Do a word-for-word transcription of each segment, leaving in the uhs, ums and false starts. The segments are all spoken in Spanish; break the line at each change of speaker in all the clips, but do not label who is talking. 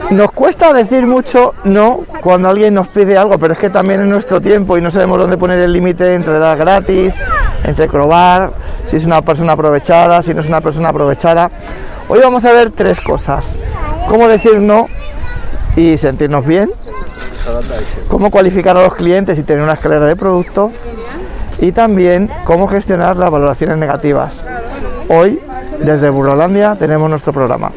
Nos cuesta decir mucho no cuando alguien nos pide algo, pero es que también es nuestro tiempo y no sabemos dónde poner el límite entre dar gratis, entre probar, si es una persona aprovechada, si no es una persona aprovechada. Hoy vamos a ver tres cosas: cómo decir no y sentirnos bien, cómo cualificar a los clientes y tener una escalera de producto, y también cómo gestionar las valoraciones negativas. Hoy, desde Burrolandia, tenemos nuestro programa.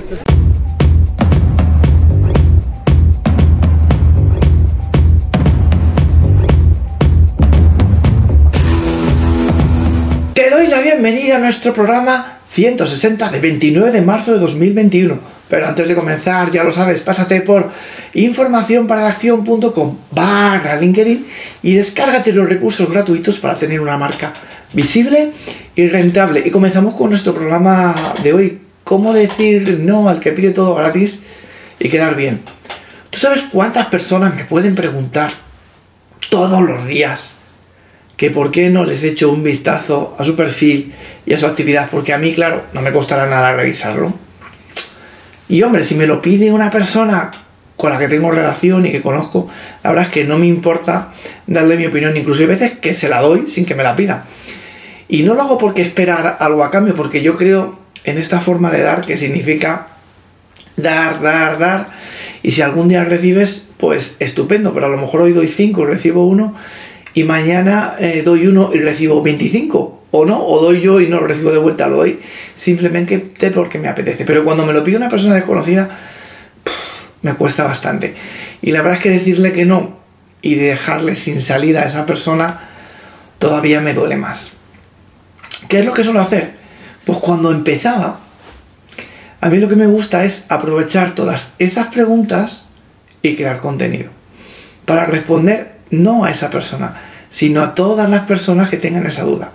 Te doy la bienvenida a nuestro programa ciento sesenta de veintinueve de marzo de dos mil veintiuno. Pero antes de comenzar, ya lo sabes, pásate por información para la acción punto com barra LinkedIn y descárgate los recursos gratuitos para tener una marca visible y rentable. Y comenzamos con nuestro programa de hoy: cómo decir no al que pide todo gratis y quedar bien. ¿Tú sabes cuántas personas me pueden preguntar todos los días que por qué no les echo un vistazo a su perfil y a su actividad? Porque a mí, claro, no me costará nada revisarlo. Y hombre, si me lo pide una persona con la que tengo relación y que conozco, la verdad es que no me importa darle mi opinión, incluso hay veces que se la doy sin que me la pida. Y no lo hago porque esperar algo a cambio, porque yo creo en esta forma de dar, que significa dar, dar, dar, y si algún día recibes, pues estupendo, pero a lo mejor hoy doy cinco y recibo uno, y mañana eh, doy uno y recibo veinticinco, o no, o doy yo y no lo recibo de vuelta, lo doy simplemente porque me apetece. Pero cuando me lo pide una persona desconocida, me cuesta bastante. Y la verdad es que decirle que no y dejarle sin salida a esa persona todavía me duele más. ¿Qué es lo que suelo hacer? Pues cuando empezaba, a mí lo que me gusta es aprovechar todas esas preguntas y crear contenido para responder no a esa persona, sino a todas las personas que tengan esa duda.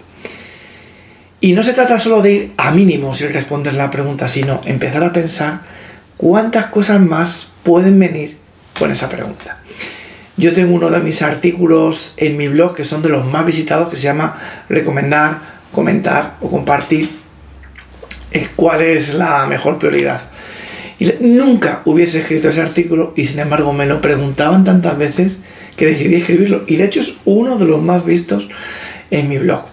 Y no se trata solo de ir a mínimos y responder la pregunta, sino empezar a pensar cuántas cosas más pueden venir con esa pregunta. Yo tengo uno de mis artículos en mi blog que son de los más visitados, que se llama recomendar, comentar o compartir cuál es la mejor prioridad. Y nunca hubiese escrito ese artículo y sin embargo me lo preguntaban tantas veces que decidí escribirlo, y de hecho es uno de los más vistos en mi blog.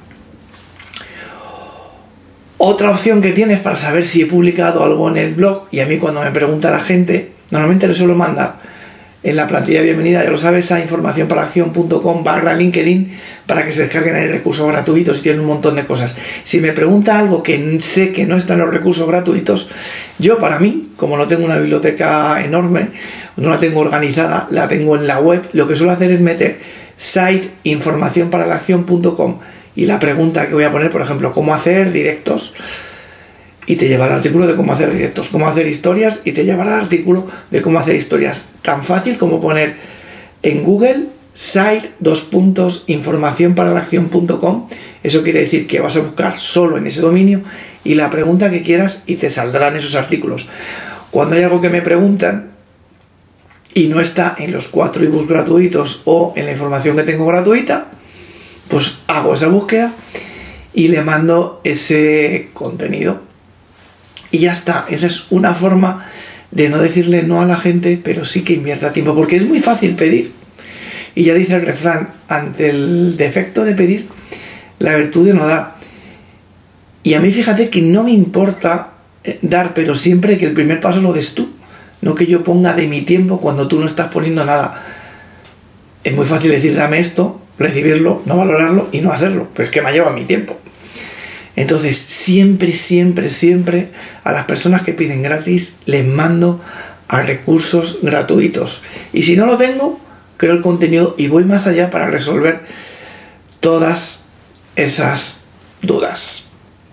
Otra opción que tienes para saber si he publicado algo en el blog, y a mí cuando me pregunta la gente, normalmente le suelo mandar en la plantilla de bienvenida, ya lo sabes, a información para la acción punto com barra LinkedIn para que se descarguen ahí recursos gratuitos y tienen un montón de cosas. Si me pregunta algo que sé que no está en los recursos gratuitos, yo para mí, como no tengo una biblioteca enorme, no la tengo organizada, la tengo en la web, lo que suelo hacer es meter site información para la acción punto com y la pregunta que voy a poner, por ejemplo, cómo hacer directos, y te llevará al artículo de cómo hacer directos, cómo hacer historias, y te llevará al artículo de cómo hacer historias. Tan fácil como poner en Google site dos puntos información para la acción punto com. Eso quiere decir que vas a buscar solo en ese dominio y la pregunta que quieras y te saldrán esos artículos. Cuando hay algo que me preguntan y no está en los cuatro ebooks gratuitos o en la información que tengo gratuita, pues hago esa búsqueda y le mando ese contenido. Y ya está. Esa es una forma de no decirle no a la gente, pero sí que invierta tiempo, porque es muy fácil pedir. Y ya dice el refrán, ante el defecto de pedir, la virtud de no dar. Y a mí fíjate que no me importa dar, pero siempre que el primer paso lo des tú, no que yo ponga de mi tiempo cuando tú no estás poniendo nada. Es muy fácil decir dame esto, recibirlo, no valorarlo y no hacerlo, pero es que me lleva mi tiempo. Entonces siempre, siempre, siempre a las personas que piden gratis les mando a recursos gratuitos, y si no lo tengo, creo el contenido y voy más allá para resolver todas esas dudas.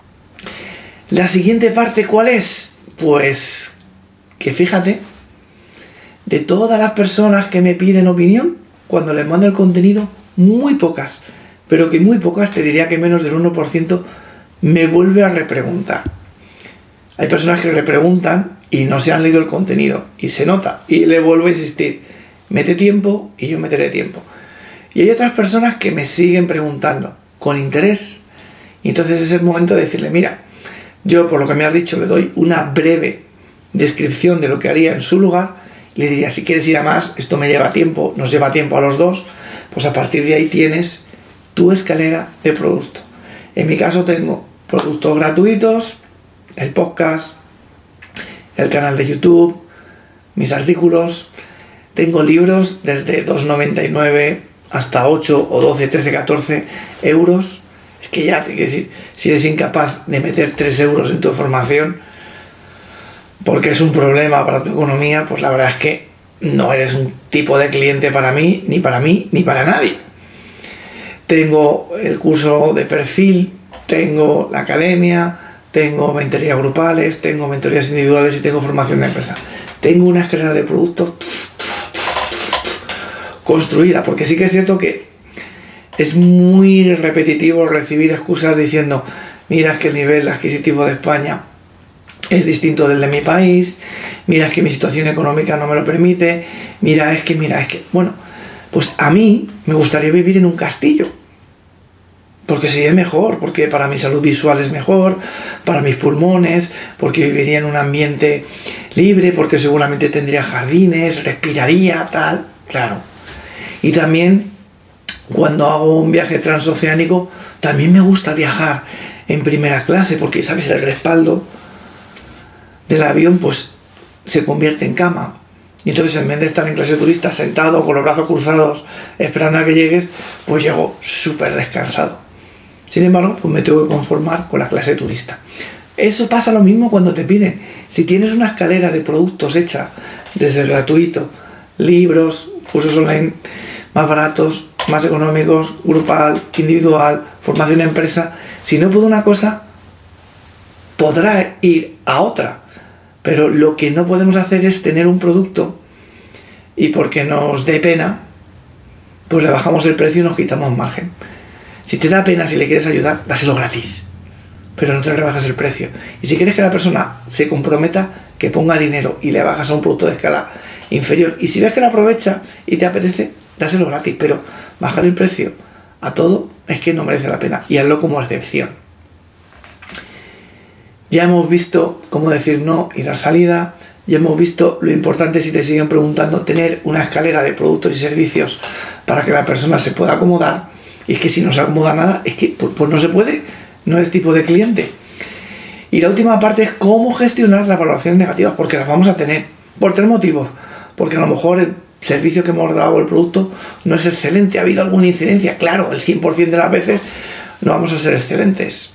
La siguiente parte, ¿cuál es? Pues que fíjate, de todas las personas que me piden opinión, cuando les mando el contenido, muy pocas, pero que muy pocas, te diría que menos del uno por ciento, me vuelve a repreguntar. Hay personas que repreguntan y no se han leído el contenido, y se nota, y le vuelvo a insistir, mete tiempo y yo meteré tiempo. Y hay otras personas que me siguen preguntando con interés, y entonces es el momento de decirle, mira, yo por lo que me has dicho le doy una breve descripción de lo que haría en su lugar Le diría, si quieres ir a más, esto me lleva tiempo, nos lleva tiempo a los dos, pues a partir de ahí tienes tu escalera de producto. En mi caso tengo productos gratuitos, el podcast, el canal de YouTube, mis artículos, tengo libros desde dos noventa y nueve hasta ocho o doce, trece, catorce euros. Es que ya te quiero decir, si eres incapaz de meter tres euros en tu formación porque es un problema para tu economía, pues la verdad es que no eres un tipo de cliente para mí, ni para mí, ni para nadie. Tengo el curso de perfil, tengo la academia, tengo mentorías grupales, tengo mentorías individuales y tengo formación de empresa. Tengo una escalera de productos construida, porque sí que es cierto que es muy repetitivo recibir excusas diciendo, mira, es que el nivel adquisitivo de España es distinto del de mi país, mira, es que mi situación económica no me lo permite, mira, es que, mira, es que... Bueno, pues a mí me gustaría vivir en un castillo, porque sería mejor, porque para mi salud visual es mejor, para mis pulmones, porque viviría en un ambiente libre, porque seguramente tendría jardines, respiraría, tal, claro. Y también, cuando hago un viaje transoceánico, también me gusta viajar en primera clase, porque, ¿sabes?, el respaldo del avión pues se convierte en cama, y entonces en vez de estar en clase turista sentado con los brazos cruzados esperando a que llegues, pues llego súper descansado. Sin embargo, pues me tengo que conformar con la clase turista. Eso pasa lo mismo cuando te piden, si tienes una escalera de productos hecha desde el gratuito, libros, cursos online más baratos, más económicos, grupal, individual, formación en empresa, si no puede una cosa, podrá ir a otra. Pero lo que no podemos hacer es tener un producto y porque nos dé pena, pues le bajamos el precio y nos quitamos margen. Si te da pena, si le quieres ayudar, dáselo gratis, pero no te rebajas el precio. Y si quieres que la persona se comprometa, que ponga dinero y le bajas a un producto de escala inferior. Y si ves que lo aprovecha y te apetece, dáselo gratis, pero bajar el precio a todo es que no merece la pena, y hazlo como excepción. Ya hemos visto cómo decir no y dar salida, ya hemos visto lo importante, si te siguen preguntando, tener una escalera de productos y servicios para que la persona se pueda acomodar, y es que si no se acomoda nada, es que pues, pues no se puede, no es tipo de cliente. Y la última parte es cómo gestionar las valoraciones negativas, porque las vamos a tener, por tres motivos. Porque a lo mejor el servicio que hemos dado o el producto no es excelente, ha habido alguna incidencia, claro, el cien por ciento de las veces no vamos a ser excelentes.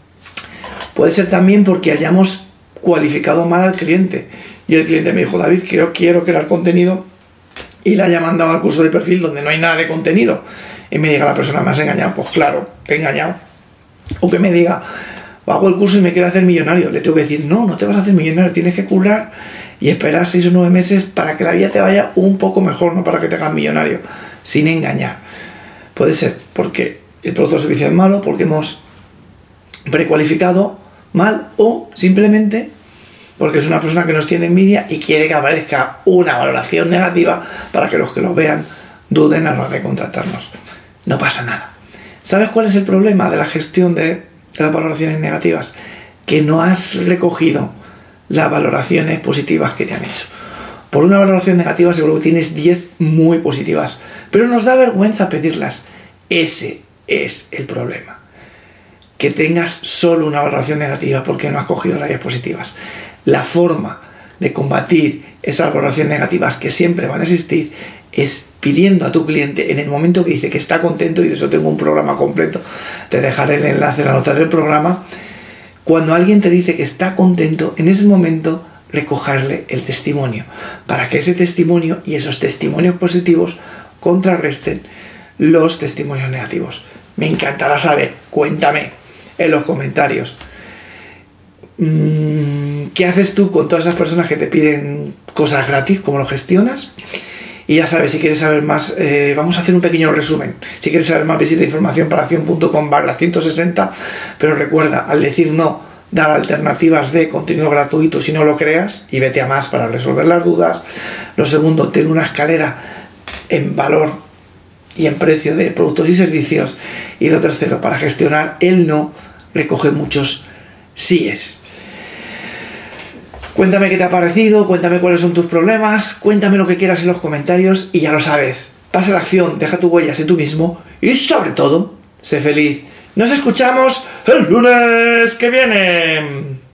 Puede ser también porque hayamos cualificado mal al cliente y el cliente me dijo, David, que yo quiero crear contenido, y le haya mandado al curso de perfil donde no hay nada de contenido, y me diga la persona, me has engañado. Pues claro, te he engañado. O que me diga, hago el curso y me quiero hacer millonario, le tengo que decir, no, no te vas a hacer millonario, tienes que currar y esperar seis o nueve meses para que la vida te vaya un poco mejor, no para que te hagas millonario, sin engañar. Puede ser porque el producto o servicio es malo, porque hemos precualificado mal, o simplemente porque es una persona que nos tiene envidia y quiere que aparezca una valoración negativa para que los que lo vean duden a la hora de contratarnos. No pasa nada. ¿Sabes cuál es el problema de la gestión de las valoraciones negativas? Que no has recogido las valoraciones positivas que te han hecho. Por una valoración negativa seguro que tienes diez muy positivas, pero nos da vergüenza pedirlas. Ese es el problema. Que tengas solo una valoración negativa porque no has cogido las diez positivas. La forma de combatir esas valoraciones negativas, que siempre van a existir, es pidiendo a tu cliente, en el momento que dice que está contento, y de eso tengo un programa completo, te dejaré el enlace en la nota del programa, cuando alguien te dice que está contento, en ese momento recogerle el testimonio, para que ese testimonio y esos testimonios positivos contrarresten los testimonios negativos. Me encantará saber, cuéntame en los comentarios, ¿qué haces tú con todas esas personas que te piden cosas gratis? ¿Cómo lo gestionas? Y ya sabes, si quieres saber más, eh, vamos a hacer un pequeño resumen. Si quieres saber más, visita información para acción punto com barra ciento sesenta, pero recuerda, al decir no, dar alternativas de contenido gratuito si no lo creas, y vete a más para resolver las dudas. Lo segundo, tener una escalera en valor y en precio de productos y servicios. Y lo tercero, para gestionar el no, recoge muchos síes. Cuéntame qué te ha parecido, cuéntame cuáles son tus problemas, cuéntame lo que quieras en los comentarios y ya lo sabes. Pasa a la acción, deja tu huella, sé tú mismo y sobre todo, sé feliz. Nos escuchamos el lunes que viene.